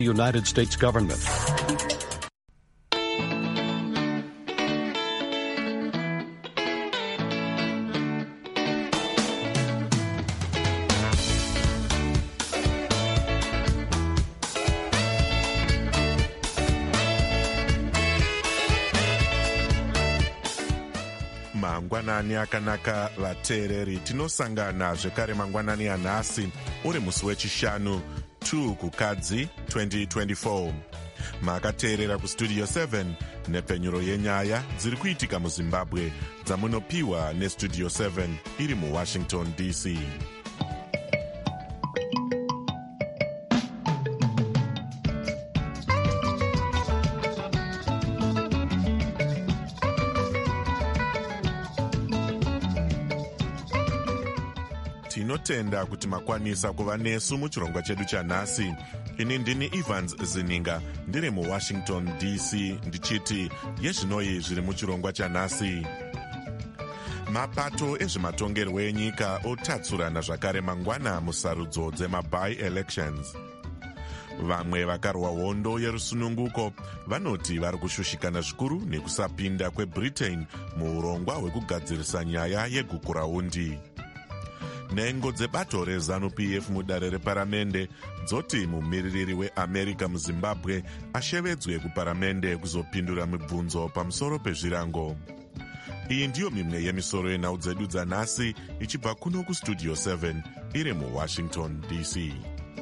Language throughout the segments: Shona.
United States government. Mangwanani akanaka vateereri, tinosangana zvekare mangwanani anhasi uri musi wechishanu 2 kukadzi 2024. Makateerera kustudio 7 nepfenyuro yenyaya dziri kuitika muZimbabwe dzamunopiwa nestudio 7 iri muWashington DC. Tinotenda kuti makwanisa kuva nesu muchirongwa chedu chanhasi. Ini ndini Evans Zininga ndiri muWashington DC ndichiti yezvinoi zviri muchirongwa chanhasi. Mapato ezvematongerwo enyika otatsurana zvakare mangwana musarudzo dzema-by-elections. Vamwe vakarwa hondo yerusununguko vanoti vari kushushikana zvikuru nekusapinda kweBritain muurongwa hwekugadzirisa nyaya yegukurahundi. Nhengo dzebato reZANU-PF mudare reparamende dzoti mumiririri weAmerica muZimbabwe ashevedzwe kuparamende kuzopindura mibvunzo pamusoro pezvirango. Iyi ndiyo mimwe yemisoro yenhau dzedu dzanhasi ichibva kuno kustudio 7 iri muWashington DC.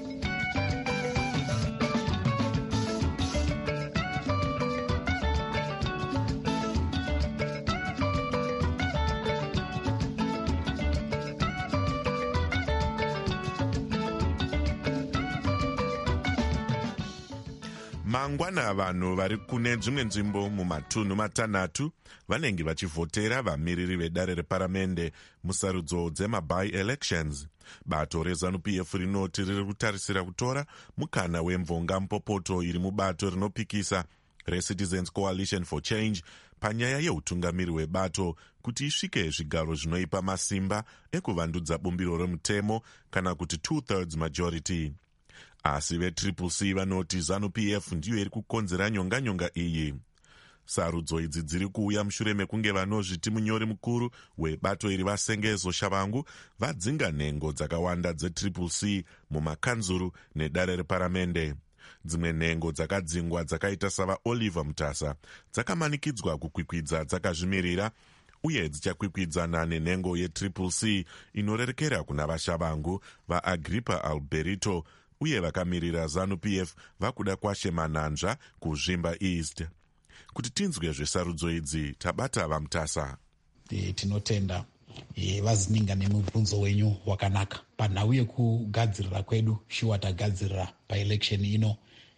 Mangwana vanhu vari kune dzimwe nzvimbo mumatunhu matanhatu vanenge vachivhotera vamiriri vedare reparamende musarudzo dzema-by-elections. Bato reZANU-PF rinoti riri kutarisira kutora mukana wemvonga mupopoto iri mubato rinopikisa reCitizens Coalition for Change panyaya yeutungamiri hwebato kuti isvike zvigaro zvinoipa masimba ekuvandudza bumbiro remutemo kana kuti 2/3 majority. Asi veCCC vanoti ZANU-PF ndiyo iri kukonzera nyonganyonga iyi. Sarudzo idzi dziri kuuya mushure mekunge vanozviti munyori mukuru webato iri Vasengezo Shavangu vadzinga nhengo dzakawanda dzeCCC mumakanzuru nedare reparamende. Dzimwe nhengo dzakadzingwa dzakaita savaOliver Mutasa dzakamanikidzwa kukwikwidza dzakazvimirira uye dzichakwikwidzana nenhengo yeCCC inorerekera kuna vaShavangu vaAgrippa Alberito uye vakamirira ZANU-PF vakuda kwashe Mananzva kuZvimba East. Kuti tinzwe zvesarudzo idzi tabata vaMutasa. Tinotenda vazininga nemubvunzo wenyu wakanaka. Panhau yekugadzirira kwedu shuwa tagadzirira paelection ino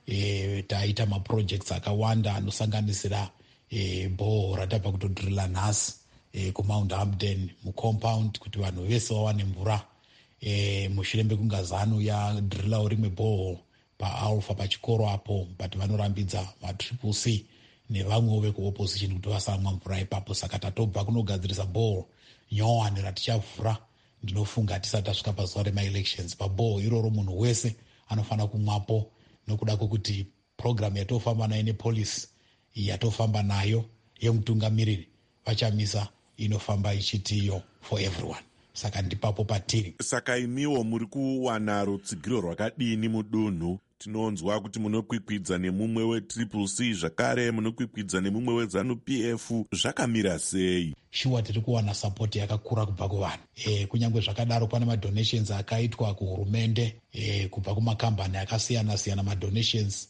taita maprojects akawanda anosanganisira bhoho ratabva kutodhirila nhasi kuMount Hampden mucompound kuti vanhu vese vawane mvura. Mushure mekunga ZANU yadhirilawo rimwe bhoho paAlpha pachikoro apo but vanorambidza maCCC nevamwewo vekuopposition kuti vasamwa mvura ipapo. Saka tatobva kunogadzirisa bhoho nyowani ratichavhura ndinofunga tisati tasvika pazuva remaelections. Pabhoho iroro munhu wese anofanira kumwapo nokuda kwokuti program yatofamba nayo nepolisi yatofamba nayo yemutungamiriri vachamisa inofamba ichitiyo for everyone. Saka ndipapo patiri. Saka imiwo muri kuwana rutsigiro rwakadini mudunhu? Tinonzwa kuti munokwikwidza nemumwe weCCC zvakare munokwikwidza nemumwe weZANU-PF. Zvakamira sei? Shuwa tiri kuwana support yakakura kubva kuvanhu. Kunyange zvakadaro pane madonations akaitwa kuhurumende kubva kumakambani akasiyana siyana. Madonations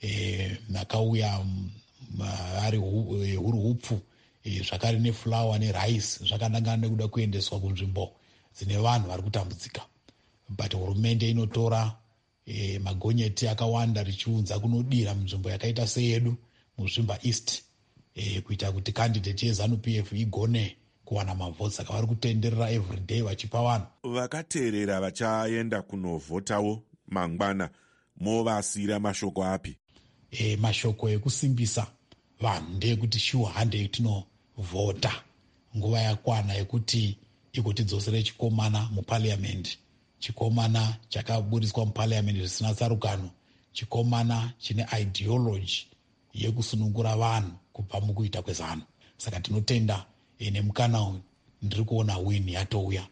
akauya ari huru hupfu zvakare neflower nerice zvakanangana nekuda kuendeswa kunzvimbo dzine vanhu vari kutambudzika. But hurumende inotora magonyeti akawanda richiunza kunodira munzvimbo yakaita seyedu muZvimba East kuita kuti candidate yeZANU-PF igone kuwana mavhoti. Saka vari kutenderera everyday vachipa vanhu. Vakateerera vachaenda kunovhotawo mangwana movasira mashoko api? Mashoko ekusimbisa vanhu ndeyekuti shuwa handei tinovhota nguva yakwana yekuti ikotidzosere chikomana mupariamendi. Chikomana chakaburiswa mupariamendi zvisina tsarukano chikomana chine ideology yekusunungura vanhu kubva mukuita kwezano. Saka tinotenda nemukana uyu ndiri kuona wini yatouya.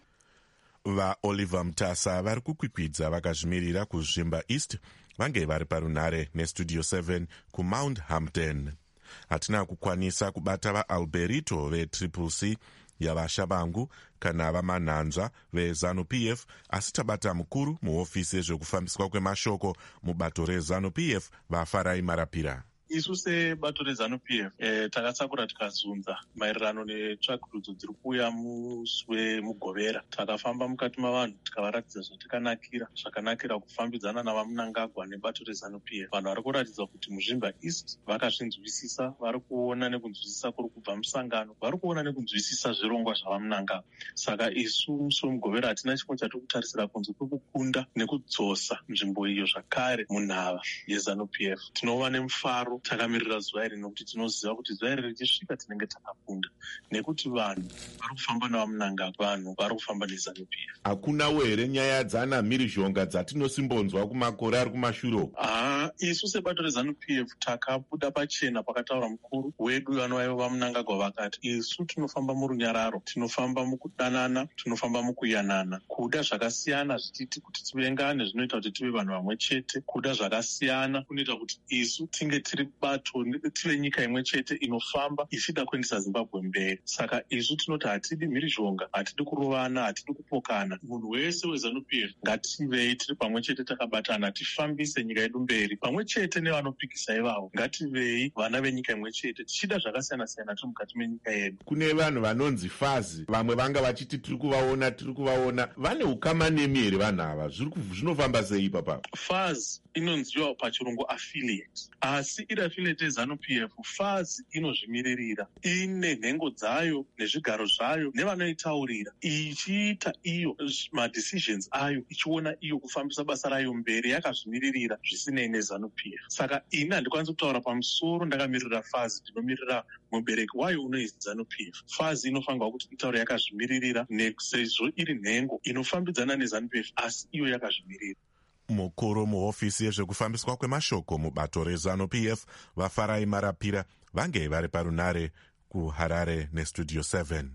VaOliver Mtasa vari kukwikwidza vakazvimirira kuzvimba East vange vari parunhare nestudio 7 kuMount Hampton. Hatina kukwanisa kubata vaAlberito veTriple C yavashabangu kana vamanhanzva veZANU-PF, asi tabata mukuru muhofisi yezvekufambiswa kwemashoko mubato reZANU-PF vaFarai Marapira. Isu sebato reZANU-PF takatsakura tikazunza maererano netsvakurudzo dziri kuuya musi wemugovera. Takafamba mukati mavanhu tikavaratidza zvakanakira kufambidzana navaMnangagwa nebato reZANU-PF. Vanhu vari kuratidza kuti muzvimba East vakazvinzwisisa, vari kuona nekunzwisisa kuri kubva musangano, vari kuona nekunzwisisa zvirongwa zvavaMnangagwa. Saka isu musi wemugovera hatina chimwe chatiri kutarisira kunze kwekukunda nekudzosa nzvimbo iyo zvakare munhava yeZANU-PF. Tinova nemufaro takamirira zuva iri nokuti tinoziva kuti zuva iri richisvika tinenge takakunda, nekuti vanhu vari kufamba navaMnangagwa, vanhu vari kufamba neZANU-PF. Hakunawo here nyaya dzana mhirizhonga dzatinosimbonzwa kumakore ari kumashuro? Isu sebato reZANU-PF takabuda pachena pakataura mukuru wedu vanovaiva vaMnangagwa vakati isu tinofamba murunyararo, tinofamba mukudanana, tinofamba mukuyanana. Kuda zvakasiyana zvititi kuti tivengane zvinoita kuti tive vanhu vamwe chete. Kuda zvakasiyana kunoita kuti isu tinge tiri bato, tive nyika imwe chete inofamba ichida kuendesa Zimbabwe mberi. Saka isu tinoti hatidi mhirizhonga, hatidi kurovana, hatidi kupokana. Munhu wese weZANU-PF ngativei tiri pamwe chete takabatana, tifambise nyika yedu mberi pamwe chete nevanopikisa ivavo. Ngativei vana venyika imwe chete tichida zvakasiyana-siyana tiri mukati menyika yedu. Kune vanhu vanonzi fazi, vamwe vanga vachiti tiri kuvaona. Vane ukama nemi here vanhu ava? Zvinofamba sei papa? Fazi inonziwa pachirungu affiliate, asi iri affiliate yeZANU-PF. Fazi inozvimiririra, ine nhengo dzayo nezvigaro zvayo nevanoitaurira, ichiita iyo madecisions ayo, ichiona iyo kufambisa basa rayo mberi yakazvimiririra zvisinei neZANU-PF. Saka ini handikwanisi kutaura pamusoro ndakamirira Fazi, ndinomirira mubereki wayo unozi ZANU-PF. Fazi inofanirwa kuti itaure yakazvimiririra sezvo iri nhengo inofambidzana neZANU-PF asi iyo yakazvimirira. Mukuru muhofisi yezvekufambiswa kwemashoko mubato reZANU-PF vaFarai Marapira vange vari parunhare kuHarare nestudio 7.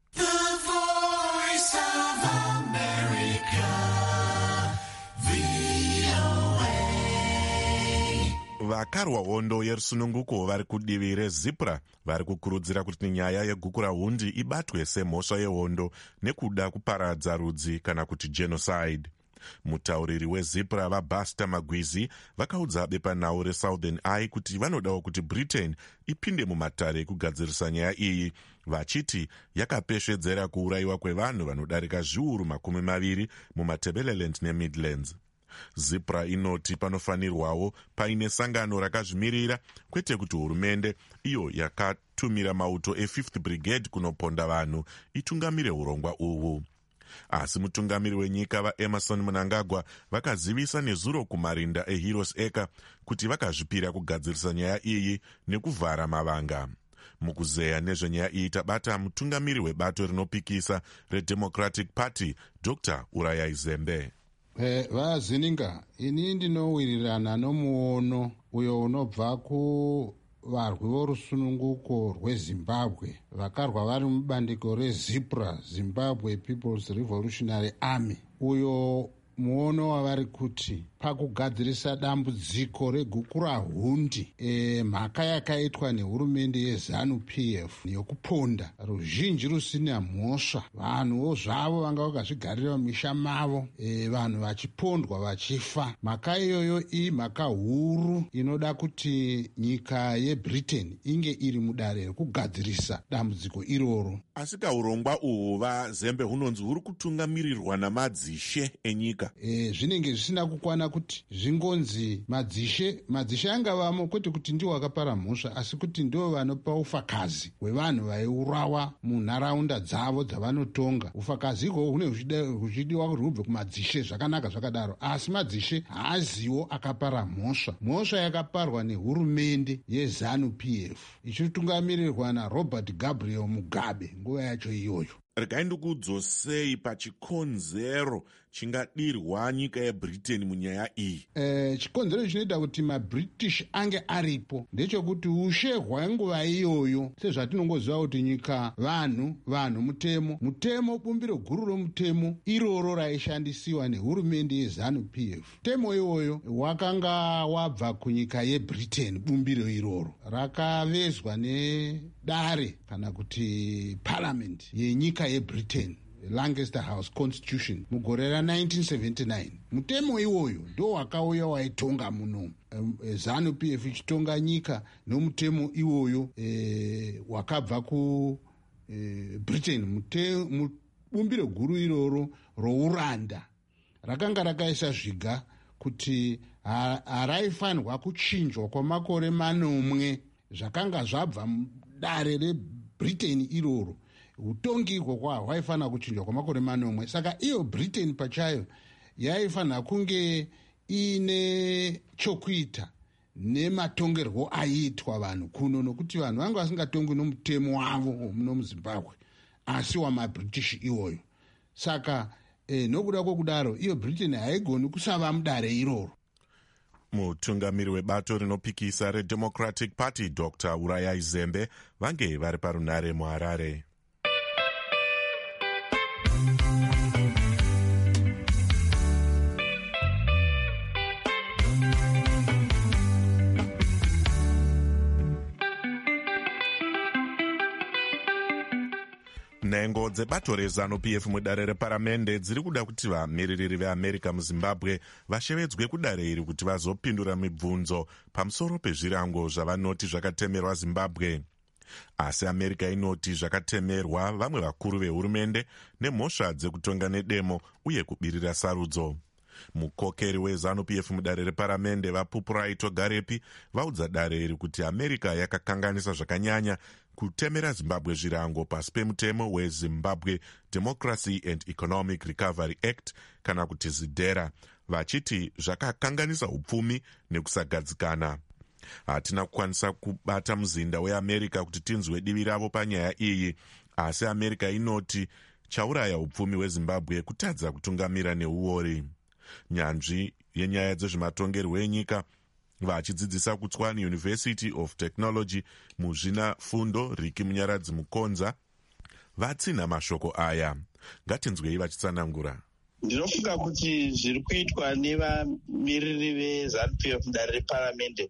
Vakarwa hondo yerusununguko vari kudivi reZipra vari kukurudzira kuti nyaya yegukura hundi ibatwe semhosva yehondo nekuda kuparadza rudzi kana kuti genocide. Mutauriri weZipra vaBasta Magwizi vakaudza bepanhau reSouthern Eye kuti vanodawo kuti Britain ipinde mumatare ekugadzirisa nyaya iyi, vachiti yakapesvedzera kuurayiwa kwevanhu vanodarika zviuru 20 mumaTebeleland neMidlands. Zipra inoti panofanirwawo paine sangano rakazvimirira, kwete kuti hurumende iyo yakatumira mauto e5th Brigade kunoponda vanhu itungamire urongwa uhu. Asi mutungamiri wenyika vaEmerson Mnangagwa vakazivisa nezuro kumarinda eHeroes Acre kuti vakazvipira kugadzirisa nyaya iyi nekuvhara mavanga. Mukuzeya nezvenyaya iyi tabata mutungamiri webato rinopikisa reDemocratic Party Dr. Urayai Zembe. Vazininga, ini ndinowirirana nomuono uyo unobva kuvarwi vorusununguko rweZimbabwe vakarwa vari mubandiko reZipra, Zimbabwe People's Revolutionary Army. Uyo muono wavari kuti pakugadzirisa dambudziko regukura hundi, mhaka yakaitwa nehurumende yeZANU-PF yokuponda ruzhinji rusina mhosva, vanhuwo zvavo vanga vakazvigarira mumisha mavo, vanhu vachipondwa vachifa. Mhaka iyoyo mhaka huru inoda kuti nyika yeBritain inge iri mudare rekugadzirisa dambudziko iroro. Asi kaurongwa uhu vaZembe hunonzi huri kutungamirirwa namadzishe enyika. Zvinenge zvisina kukwana kuti zvingonzi madzishe angavamo, kwete kuti ndiwo akapara mhosva, asi kuti ndiwo vanopa ufakazi hwevanhu vaiurawa munharaunda dzavo dzavanotonga. Ufakazi ihwo hune huchidiwa kuti hubve kumadzishe, zvakanaka zvakadaro, asi madzishe haaziwo akapara mhosva. Mhosva yakaparwa nehurumende yeZANU-PF ichitungamirirwa naRobert Gabriel Mugabe nguva yacho iyoyo. regai ndikudzosei pachikonzero chingadirwa nyika yebritain munyaya iyi. Chikonzero chinoita kuti mabritish ange aripo ndechekuti ushe hwenguva iyoyo, sezvatinongoziva kuti nyika vanhu mutemo bumbiro guru romutemo iroro raishandisiwa nehurumende yeZANU-PF. Mutemo iwoyo wakanga wabva kunyika yebritain. Bumbiro iroro rakavezwa nedare kana kuti parliament yenyika yebritain, Lancaster House Constitution, mugore ra1979. Mutemo iwoyo ndo wakauya waitonga muno, ZANU-PF ichitonga nyika nomutemo iwoyo wakabva ku Britain. Bumbiro guru iroro rouranda rakanga rakaisa zviga kuti haraifanirwa kuchinjwa kwamakore 9 zvakanga zvabva mudare rebritain iroro. Utongi kwakwa hwaifanira kuchinjwa kwamakore 9. Saka iyo Britain pachayo yaifanira kunge ine chokuita nematongerwo aiitwa vanhu kuno, nokuti vanhu vanga vasingatongwi nomutemo wavo muno muZimbabwe asi wamabritish iwoyo. Saka nokuda kwokudaro iyo Britain haigoni kusava mudare iroro. Mutungamiri webato rinopikisa reDemocratic Party Dr. Urayai Zembe vange vari parunare muHarare. Nhengo dzebato reZANU-PF mudare reparamende dziri kuda kuti vamiririri veAmerica muZimbabwe vashevedzwe kudare iri kuti vazopindura mibvunzo pamusoro pezvirango zvavanoti zvakatemerwa Zimbabwe. Asi America inoti zvakatemerwa vamwe vakuru vehurumende nemhosva dzekutonga nedemo uye kubirira sarudzo. Mukokeri weZANU-PF mudare reparamende vaPupurai Togarepi vaudza dare iri kuti America yakakanganisa zvakanyanya kutemera Zimbabwe zvirango pasi pemutemo weZimbabwe Democracy and Economic Recovery Act kana kuti ZIDERA, vachiti zvakakanganisa upfumi nekusagadzikana. Hatina kukwanisa kubata muzinda weAmerica kuti tinzwe divi ravo panyaya iyi, asi America inoti chauraya upfumi hweZimbabwe kutadza kutungamira neuori. Nyanzvi yenyaya dzezvematongerwo enyika vachidzidzisa kuTswane University of Technology muzvina fundo Riki Munyaradzi Mukonza vatsina mashoko aya. Ngatinzwei vachitsanangura. Ndinofunga kuti zviri kuitwa nevamiriri veZANU-PF mudare reparamende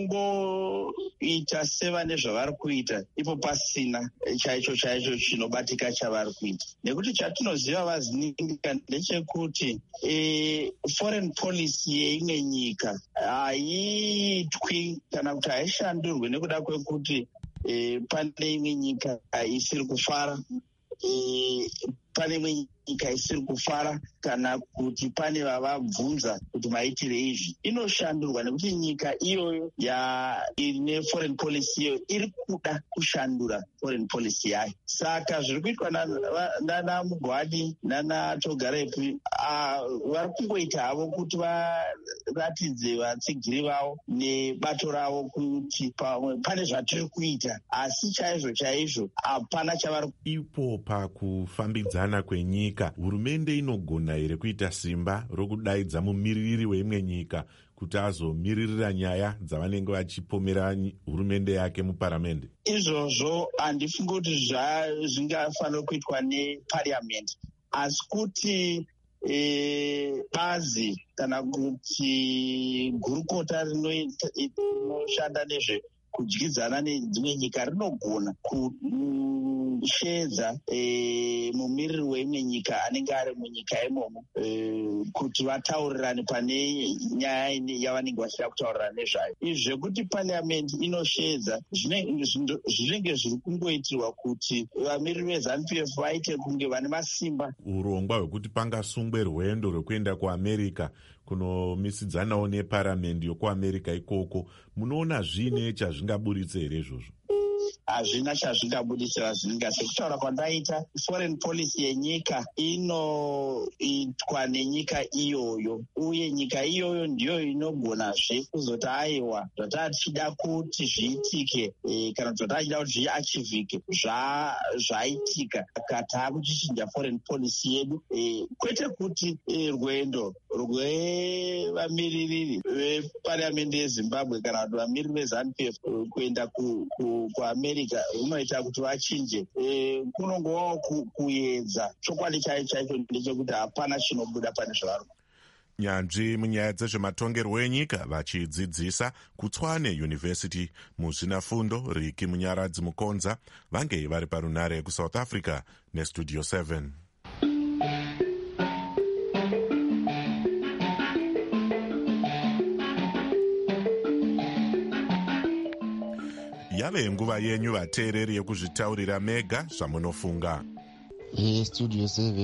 kungoita sevane zvavari kuita ipo pasina chaicho chinobatika chavari kuita. Nekuti chatinoziva vazininga ndechekuti foreign policy yeimwe nyika haiitwi kana kuti haishandurwe nekuda kwekuti pane imwe nyika isiri kufara, pane imwe nyika isiri kufara kana kuti pane vavabvunza kuti maitire izvi. Inoshandurwa nekuti nyika iyoyo ine foreign policy iyoyo iri kuda kushandura foreign policy yayo. Saka zviri kuitwa nana Mugwadi nana Togarepi vari kungoita havo kuti varatidze vatsigiri vavo nebato ravo kuti pane zvatiri kuita, asi chaizvo hapana chavari. Ipo pakufambidzana kwenyika, hurumende inogona here kuita simba rokudaidza mumiririri weimwe nyika kuti azomiririra nyaya dzavanenge vachipomera hurumende yake muparamende? Izvozvo handifungi kuti zvingafanira kuitwa nepariamendi, asi kuti bazi kana kuti gurukota rinoshanda nezve kudyidzana nedzimwe nyika rinogona kushedza mumiriri weimwe nyika anenge ari munyika imomo kuti vataurirane pane nyaya yavanenge vachida kutaurirana nezvayo. Izvi zvekuti pariamendi inoshedza zvinenge zviri kungoitirwa kuti vamiriri veZANU-PF vaite kunge vane masimba. Urongwa hwekuti pangasungwe rwendo rwekuenda kuAmerica kunomisidzanawo neparamendi yokuAmerica ikoko, munoona zvine chazvingaburitse here izvozvo? hazvina chazvingabudisira zvinga. Sekutaura kwandaita, foreign policy yenyika inoitwa nenyika iyoyo, uye nyika iyoyo ndiyo inogonazve kuzoti aiwa zvataa tichida kuti zviitike kana kuti zvataa tichida kuti zviachivhike zvaitika kataa kuchichinja foreign policy yedu, kwete kuti rwendo rwevamiriri vepariamendi yezimbabwe kana kuti vamiriri veZANU-PF kuenda kuamerica runoita kuti vachinje. Kunongovawo kuedza. Chokwadi chaicho ndechekuti hapana chinobuda pane zvavari. Nyanzvi munyaya dzezvematongerwo enyika vachidzidzisa kuTshwane University muzvinafundo Riki Munyaradzi Mukonza vange vari parunare kuSouth Africa neStudio 7. Yave nguva yenyu vateereri yekuzvitaurira mega zvamunofunga. Studio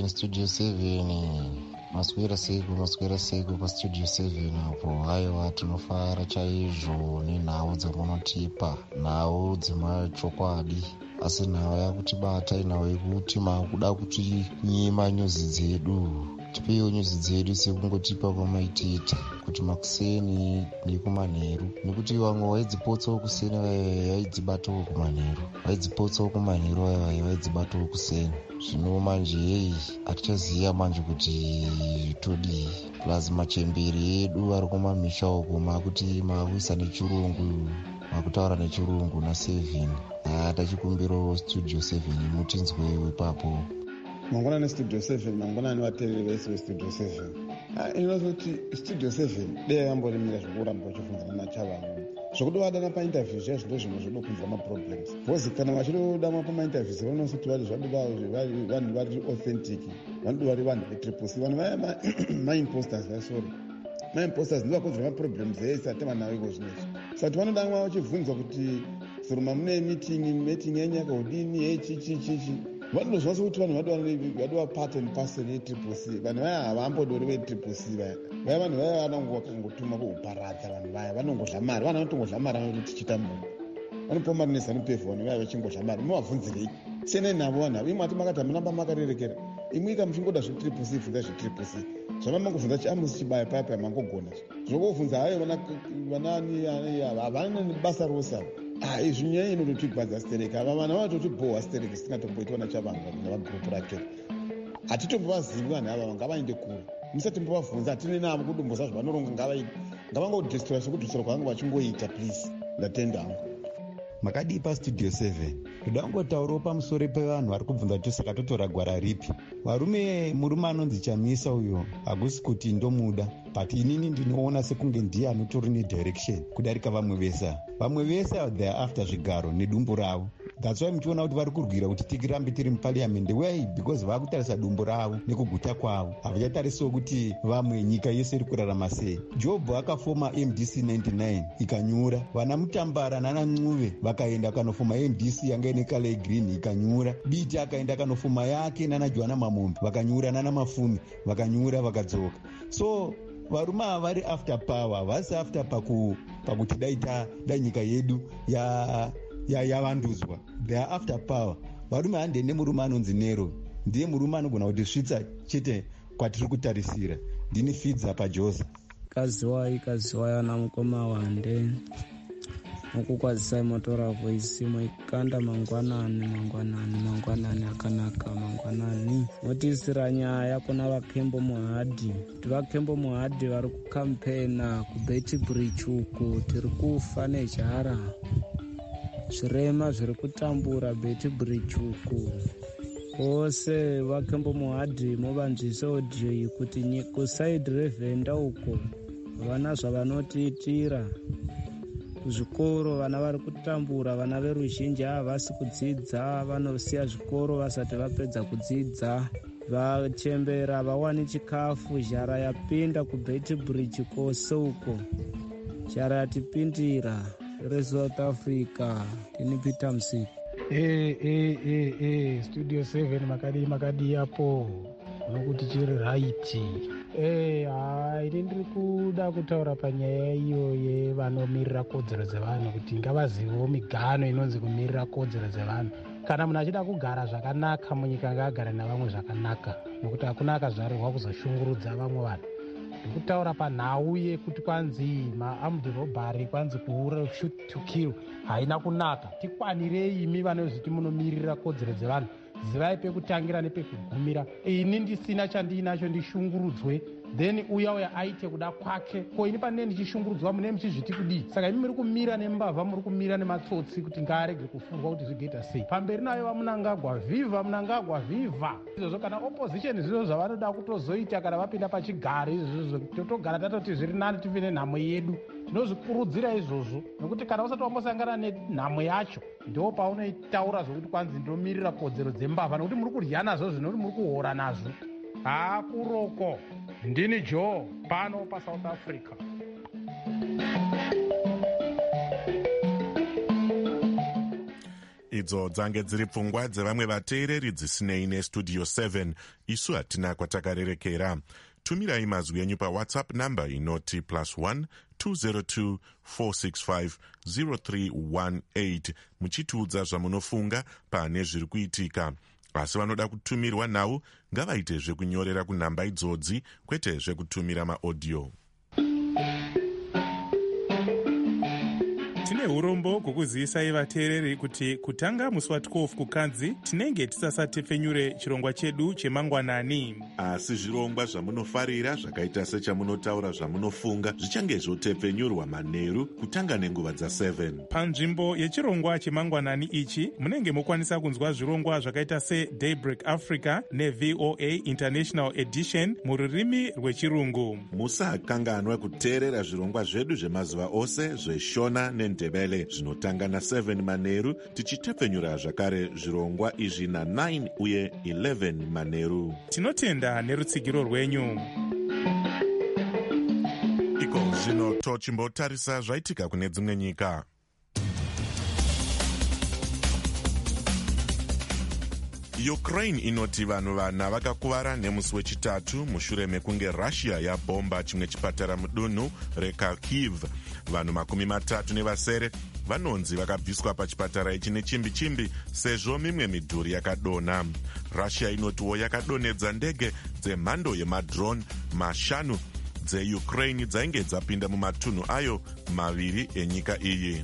7 maswera seko paStudio 7 apo. Haiwa, tinofara chaizvo nenhau dzamunotipa, nhau dzemachokwadi, asi nhau yakutibata inhau yekuti makuda kuti nyima nyuzi dzedu, tipewo nyuzi dzedu sekungotipa kwamaitiita kuti makuseni nekumanheru, nekuti vamwe vaidzipotsawo kuseni vaidzibatawo kumanheru, vaidzipotsawo kumanheru vaidzibatawo kuseni. Zvino manje hatichaziva manje kuti todii. Plus machemberi edu ari kumamisha uko makuti makuisa nechirungu, makutaura nechirungu na7. Tachikumbirawo Studio 7 mutinzwewo ipapo. Mangwanani Studio 7, mangwanani vateereri vese veStudio 7. Inozoti Studio 7 dei yamborimira zvokuramba vachifunzana naChavanhu. Zvokudovadana painterviews zvaizvo ndo zvimwe zvoda kunzwa maproblems. Bhozi kana vachidodama pamainterviews vanosoti vanhu vari authentic, vanodo vari vanhu vetriple-C. Vanhu vaya maimposters maimposters ndivo vakonzera maproblems ese atema iko zvinezvi. Saka vanoda mwa vachibvunzwa kuti suruma mune meeting yenyaka udini chichi. Vanozvonsa kuti vanhu vadova part and parcel yetriple-C. Vanhu vaya havambodori vetriple-C vaya. Vanhu vaya vanongotuma kuuparadza. Vanhu vaya vanongodla mari. Vanhu vanotongodla mari vanoti tichita mbune. Vanopiwa mari neZANU-PF. Vanhu vaya vachingodla mari. Muvabvunzirei? Senai navo vanhu ava. Imwe ati makati hamunamba makarerekera. Imwe ika muchingoda zvetriple-C, funza zvetriple-C. Zvamamangobvunza chiamusi chibaya paya mangogona. Zvinongobvunza hayo vanani havana nebasa rose ava. Izvi nyaya inototigwadza stereki. Ava vanhu vanototibhohwa stereki sitingatomboitwa naChavanhu navagrupu rake. Hatitombovazivi vanhu ava ngavaende kure. Musati mbovabvunza hatine navo kudumbusa zvavanoronga ngavangodestroya sokudhusira kwavanga vachingoita please. Ndatenda hangu. Makadii paStudio 7 toda kungotaurawo pamusoro pevanhu vari kubvunza kuti saka totora gwara ripi. Murume anonzi Chamisa uyo hakusi kuti ndomuda, but inini ndinoona sekunge ndiye anotori nedirection kudarika vamwe vese. Vamwe vese they are after zvigaro nedumbu ravo. That's why muchiona kuti vari kurwira kuti tirambe tiri mupariamendi. Why? Because vakutarisa dumbu ravo nekuguta kwavo, havachatarisiwo kuti vamwe nyika yese iri kurarama sei. Job akafoma MDC 99 ikanyura, vana Mutambara nana Ncube vakaenda kanofoma MDC yanga ine kala yegreen ikanyura, Biti akaenda kanofoma yake nana Joana Mamombe vakanyura, nana Mafumi vakanyura vakadzoka. So varume ava vari after power, havasi after pakuti dai nyika yedu yavandudzwa. They are after power. Varume hande nemurume anonzi Nero, ndiye murume anogona kuti svitsa chete kwatiri kutarisira. Ndini Fidza paJoza. Kaziwai ana mukoma wande mukukwazisai motora voisi moikanda mangwanani akanaka mangwanani motiisira nyaya kuna vakembo muhadhi. Kuti vakembo muhadhi vari kukampena kuBetty Bridge uku tiri kufa nejara. Zvirema zviri kutambura Betty Bridge uku. Vose vakembo muhadhi movanzvise audio iyi kuti kusaidi reVenda uko vana zvavanotiitira. Kuzvikoro vana vari kutambura, vana veruzhinji havasi kudzidza, vanosiya zvikoro vasati vapedza kudzidza. Vachembera vawani chikafu, zhara yapinda kuBetty Bridge kose uko. Zhara yatipindira reSouth Africa. Tini Peter Msiki. Studio 7 makadi hapo. nokuti chiri raiti. Ini ndiri kuda kutaura panyaya iyo yevanomirira kodzero dzevanhu kuti ngavazivewo migano inonzi kumirira kodzero dzevanhu. Kana munhu achida kugara zvakanaka munyika ngaagare navamwe zvakanaka, nokuti hakuna akazvarirwa kuzoshungurudza vamwe vanhu. Ndikutaura panhau yekuti kwanzi maarmed robbery, kwanzi shoot to kill haina kunaka. Tikwanirei imi vanozviti munomirira kodzero dzevanhu, zivai pekutangira nepekugumira. Ini ndisina chandinacho ndishungurudzwe, then uya aite kuda kwake. Ko ini pane ndichishungurudzwa mune muchizviti kudii? Saka imi muri kumira nembavha, muri kumira nematsotsi kuti ngaarege kufurwa kuti zvigoita sei. Pamberi nayo vamunangagwa vhivha. Izvozvo kana opposition zvizvo zvavanoda kutozoita kana vapinda pachigare izvozvo totogara tatoti zviri nani tive nenhamo yedu. Tinozvikurudzira izvozvo nokuti kana usati wambosangana nenhamo yacho ndo paunotaura zvokuti kwanzi ndomirira kodzero dzembavha, nokuti muri kudya nazvo zvinoti muri kuhora nazvo. Kuroko. Ndini Joe pano paSouth Africa. Idzo dzange dziri pfungwa dzevamwe vateereri dzisinei nestudio 7. Isu hatina kwatakarerekera. Tumirai mazwi enyu paWhatsApp namba inoti +1 202 465 0318 muchitiudza zvamunofunga pane zviri kuitika. Asi vanoda kutumirwa nhau ngavaite zvekunyorera kunhamba idzodzi, kwete zvekutumira maaudio. Tine urombo kukuzivisai vateereri kuti kutanga musi wa12 kuKadzi tinenge tisasatepfenyure chirongwa chedu chemangwanani. Asi zvirongwa zvamunofarira zvakaita sechamunotaura zvamunofunga zvichange zvotepfenyurwa manheru kutanga nenguva dza7. Panzvimbo yechirongwa chemangwanani ichi munenge mokwanisa kunzwa zvirongwa zvakaita seDaybreak Africa neVOA International Edition mururimi rwechirungu. Musakanganwa kuteerera zvirongwa zvedu zvemazuva ose zveshona nendebele zvinotanga na7 manheru, tichitepfenyura zvakare zvirongwa izvi na9 uye 11 manheru. Tinotenda nerutsigiro rwenyu. Iko zvino tochimbotarisa zvaitika kune dzimwe nyika. Ukraine inoti vanhu vana vakakuvara nemusi wechitatu mushure mekunge Russia yabhomba chimwe chipatara mudunhu reKharkiv. Vanhu 30 vanonzi vakabviswa pachipatara ichi nechimbi sezvo mimwe midhuri yakadonha. Russia inotiwo yakadonhedza ndege dzemhando yemadrone 5 dzeUkraine dzainge dzapinda mumatunhu ayo 2 enyika iyi.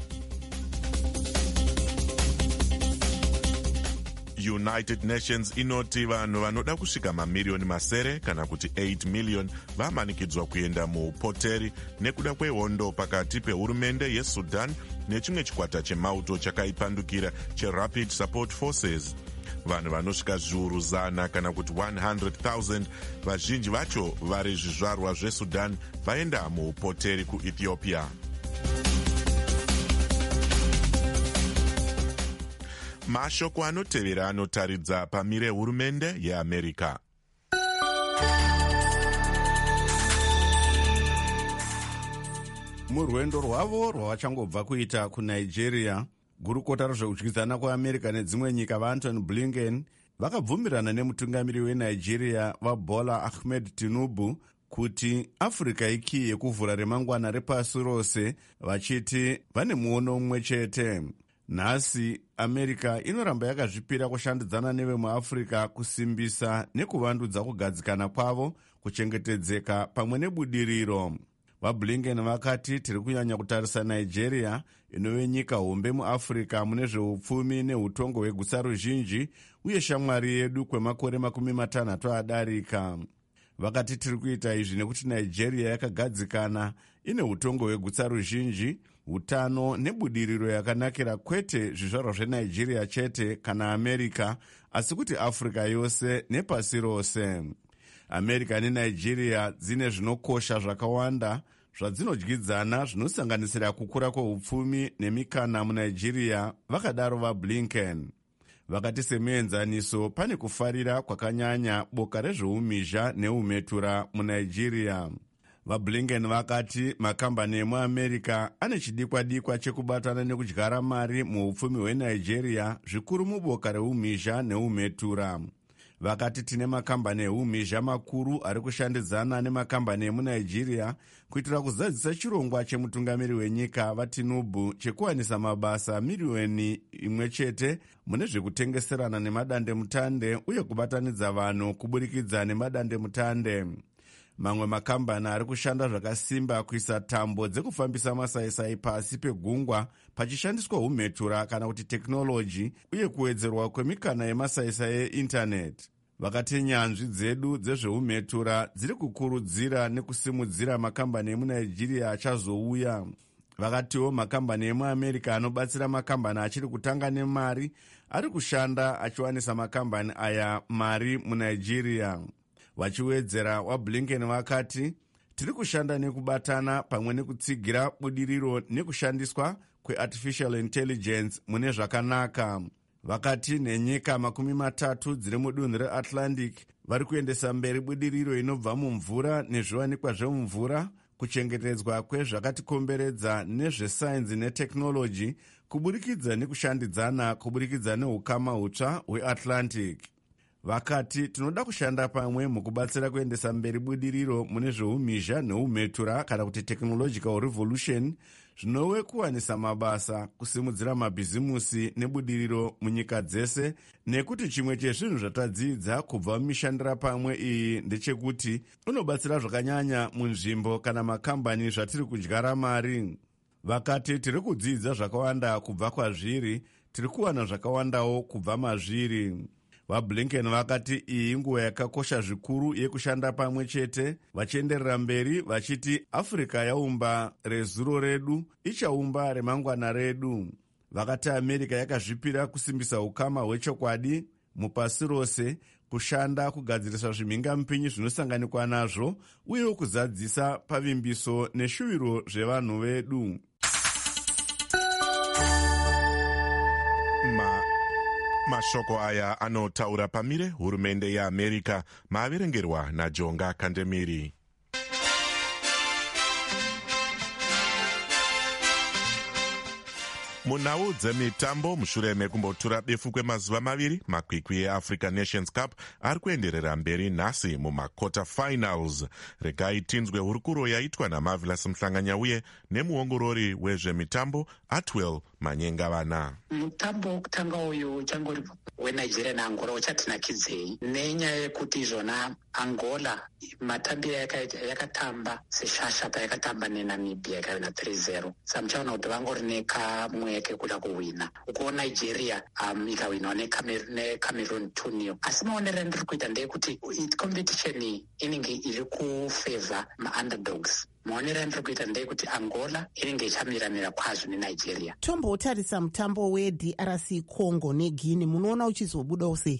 United Nations inoti vanhu vanoda kusvika mamirioni masere kana kuti 8 million vamanikidzwa kuenda muupoteri nekuda kwehondo pakati pehurumende yeSudan nechimwe chikwata chemauto chakaipandukira cheRapid Support Forces. Vanhu vanosvika zviuru 100 kana kuti 100,000 vazhinji vacho vari zvizvarwa zveSudan vaenda muupoteri kuEthiopia. Mashoko anotevera anotaridza pamire hurumende yeAmerica. Murwendo rwavo rwavachangobva kuita kuNigeria, gurukota rezvekutyizana kweAmerica nedzimwe nyika vaAntony Blinken vakabvumirana nemutungamiri weNigeria vaBola Ahmed Tinubu kuti Afrika iki yekuvhura remangwana repasi rose, vachiti vane muono umwe chete. Nhasi America inoramba yakazvipira kushandidzana nevemuAfrica kusimbisa nekuvandudza kugadzikana kwavo, kuchengetedzeka pamwe nebudiriro. VaBlinken vakati tiri kunyanya kutarisa Nigeria inove nyika hombe muAfrica mune zveupfumi neutongo hwegutsa ruzhinji uye shamwari yedu kwemakore 60 adarika. Vakati tiri kuita izvi nekuti Nigeria yakagadzikana, ine utongo hwegutsa ruzhinji, utano nebudiriro yakanakira kwete zvizvarwa zveNigeria chete kana America, asi kuti Africa yose nepasi rose. America neNigeria dzine zvinokosha zvakawanda zvadzinodyidzana, zvinosanganisira kukura kweupfumi nemikana muNigeria, vakadaro vaBlinken. Vakati semuenzaniso pane kufarira kwakanyanya boka rezveumhizha neumetura muNigeria. VaBlinken vakati makambani emuAmerica ane chidikwa-dikwa chekubatana nekudyara mari muupfumi hweNigeria, zvikuru muboka reumhizha neumetura. Vakati tine makambani eumhizha makuru ari kushandidzana nemakambani emunigeria kuitira kuzadzisa chirongwa chemutungamiri wenyika vaTinubu chekuwanisa mabasa miriyoni 1 chete mune zvekutengeserana nemadandemutande uye kubatanidza vanhu kuburikidza nemadandemutande. Mamwe makambani ari kushanda zvakasimba kuisa tambo dzekufambisa masaisai pasi pegungwa pachishandiswa umhetura kana kuti tekinoloji uye kuwedzerwa kwemikana yemasaisai eindaneti. Vakati nyanzvi dzedu dzezveumhetura dziri kukurudzira nekusimudzira makambani emunigeria achazouya. Vakatiwo makambani emuamerica anobatsira makambani achiri kutanga nemari ari kushanda achiwanisa makambani aya mari munigeria. Vachiwedzera, waBlinken vakati, tiri kushanda nekubatana pamwe nekutsigira budiriro nekushandiswa kweartificial intelligence mune zvakanaka. Vakati nenyika 30 dziri mudunhu reAtlantic vari kuendesa mberi budiriro inobva mumvura nezviwanikwa zvemumvura, kuchengetedzwa kwezvakatikomberedza nezvesainzi netekinoloji kuburikidza nekushandidzana kuburikidza neukama hutsva hweAtlantic. Vakati tinoda kushanda pamwe mukubatsira kuendesa mberi budiriro mune zveumhizha neumhetura kana kuti technological revolution zvinove kuwanisa mabasa, kusimudzira mabhizimusi nebudiriro munyika dzese, nekuti chimwe chezvinhu zvatadzidza kubva mumishandira pamwe iyi ndechekuti unobatsira zvakanyanya munzvimbo kana makambani zvatiri kudyara mari. Vakati tiri kudzidza zvakawanda kubva kwazviri, tiri kuwana zvakawandawo kubva mazviri. VaBlinken vakati iyi inguva yakakosha zvikuru yekushanda pamwe chete, vachienderera mberi vachiti Afrika yaumba rezuro redu, ichaumba remangwana redu. Vakati America yakazvipira kusimbisa ukama hwechokwadi mupasi rose, kushanda kugadzirisa zvimhingamupinyi zvinosanganikwa nazvo uye kuzadzisa pavimbiso neshuviro zvevanhu vedu. Mashoko aya anotaura pamire hurumende yeAmerica, maaverengerwa naJonga Kandemiri. Munhau dzemitambo, mushure mekumbotura befu kwemazuva 2, makwikwi eAfrica Nations Cup ari kuenderera mberi nhasi mumakota finals. Regai tinzwe hurukuro yaitwa naMarvelous Mhlanganya uye nemuongorori wezvemitambo Atwell Manyengavana. Mutambo wokutanga uyu uchangori weNigeria naAngola uchatinakidzei nenyaya yekuti izvona Angola matambiro yakatamba seshasha payakatamba neNamibia ikawina 3-0. Saka muchaona kuti vangori nekamweke kuda kuwina. Uko Nigeria ikawinwa neCameroon 2-0. Asi maonero andiri kuita ndeyekuti competition iyi inenge iri kufavor maunderdogs. Maonero andiri kuita ndeyekuti Angola inenge ichamiramira kwazvo neNigeria. Tombotarisa mutambo weDRC Congo neGuinea, munoona uchizobudawo sei?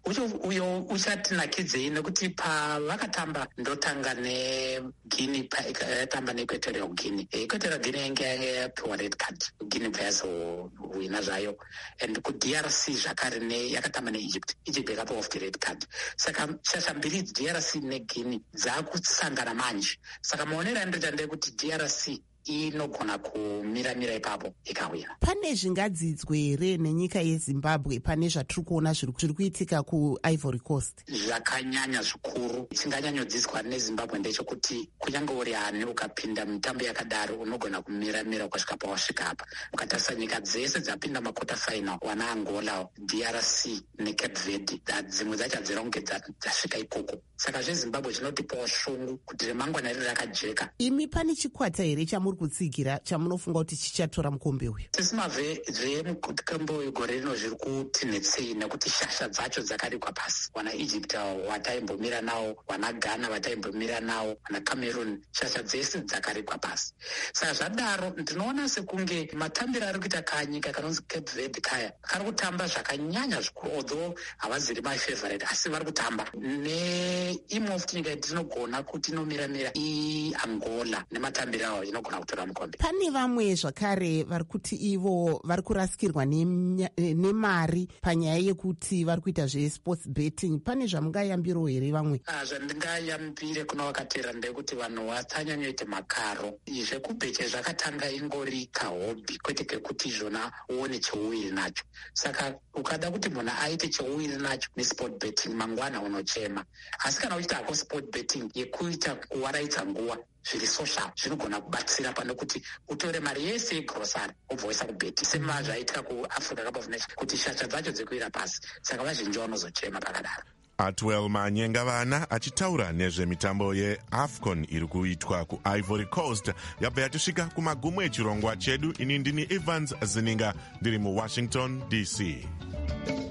Uyo uchatinakidzei nekuti pavakatamba ndotanga neGuinea, yakatamba neEquatorial Guinea. Equatorial Guinea yange yapiwa red card, Guinea bva yazowina zvayo. And kuDRC zvakare yakatamba neEgypt, Egypt yakapiwa red card. Saka shasha mbiri DRC neGuinea dzakusangana manje. Saka maonero andinoita ndeyekuti DRC inogona kumiramira ipapo ikawina. Pane zvingadzidzwe here nenyika yeZimbabwe pane zvatiri kuona zviri kuitika kuIvory Coast? Zvakanyanya zvikuru. Chinganyanyodzidzwa neZimbabwe ndechekuti kunyange uri ani ukapinda mitambo yakadaro unogona kumiramira ukasvika pawasvika apa. Ukatarisa nyika dzese dzapinda makota final, wana Angola, DRC neCape Verde, dzimwe dzacho hadzira kunge dzasvika ikoko. Saka zveZimbabwe zvinotipawo shungu kuti remangwana riri rakajeka. Imi pane chikwata here chamuri kutsigira chamunofunga kuti chichatora mukombe uyu? Tisima zvemukombe uyu gore rino zviri kutinetsei nekuti shasha dzacho dzakarikwa pasi. Wana Egypt wataimbomira nawo, wana Ghana wataimbomira nawo, wana Cameroon, shasha dzese dzakarikwa pasi. Saka zvadaro ndinoona sekunge matambiro ari kuita kanyika kanonzi Cape Verde kaya kari kutamba zvakanyanya zvikuru, although havaziri my favorite, asi vari kutamba. Neimwe futi nyika yatinogona kuti inomiramira iAngola nematambiro awo inogona kutora mukombe. Pane vamwe zvakare vari kuti ivo vari kurasikirwa nemari panyaya yekuti vari kuita zvesports betting. Pane zvamungayambiro here vamwe? Zvandingayambire kuna vakateera ndekuti vanhu vasanyanyoite makaro. Zvekubheche zvakatanga ingori kahobhi kwete kekuti izvona uone cheuwiri nacho. Saka ukada kuti munhu aite cheuwiri nacho nesport betting mangwana unochema. Asi kana uchita hako sport betting yekuita kuwaraidza nguva zviri social zvinogona kubatsira pane kuti utore mari yese yegrosari ubvoisa kubheti semazvaitika kuafrica cup of nations kuti shasha dzacho dzekuira pasi. Saka vazhinji vanozochema pakadaro. Atwell Manyengavana achitaura nezvemitambo yeAFCON iri kuitwa kuIvory Coast. Yabva yatisvika kumagumo echirongwa chedu. Ini ndini Evans Zininga ndiri muWashington DC.